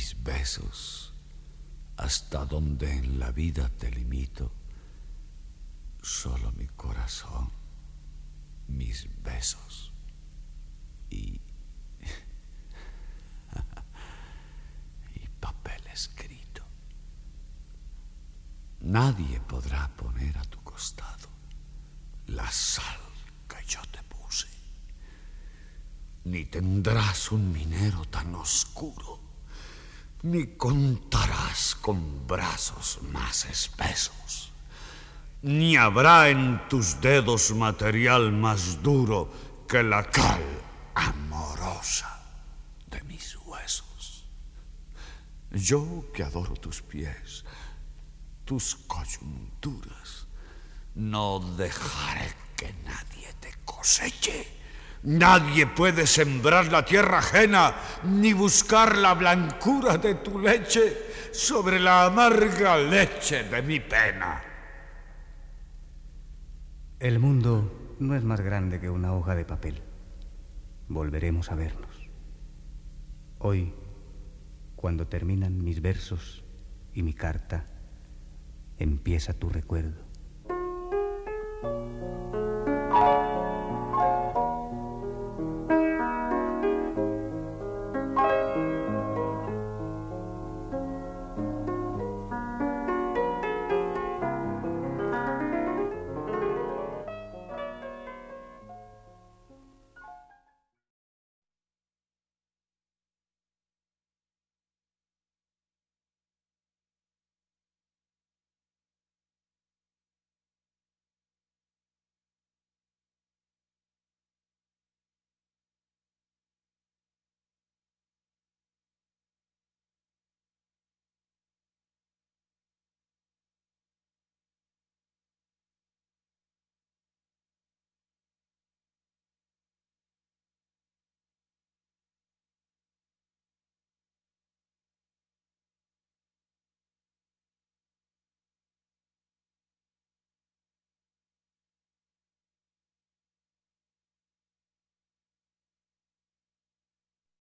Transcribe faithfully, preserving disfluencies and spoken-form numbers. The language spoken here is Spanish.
mis besos, hasta donde en la vida te limito, solo mi corazón, mis besos y, y papel escrito. Nadie podrá poner a tu costado la sal que yo te puse, ni tendrás un minero tan oscuro, ni contarás con brazos más espesos, ni habrá en tus dedos material más duro que la cal amorosa de mis huesos. Yo que adoro tus pies, tus coyunturas, no dejaré que nadie te coseche. Nadie puede sembrar la tierra ajena, ni buscar la blancura de tu leche sobre la amarga leche de mi pena. El mundo no es más grande que una hoja de papel. Volveremos a vernos. Hoy, cuando terminan mis versos y mi carta, empieza tu recuerdo.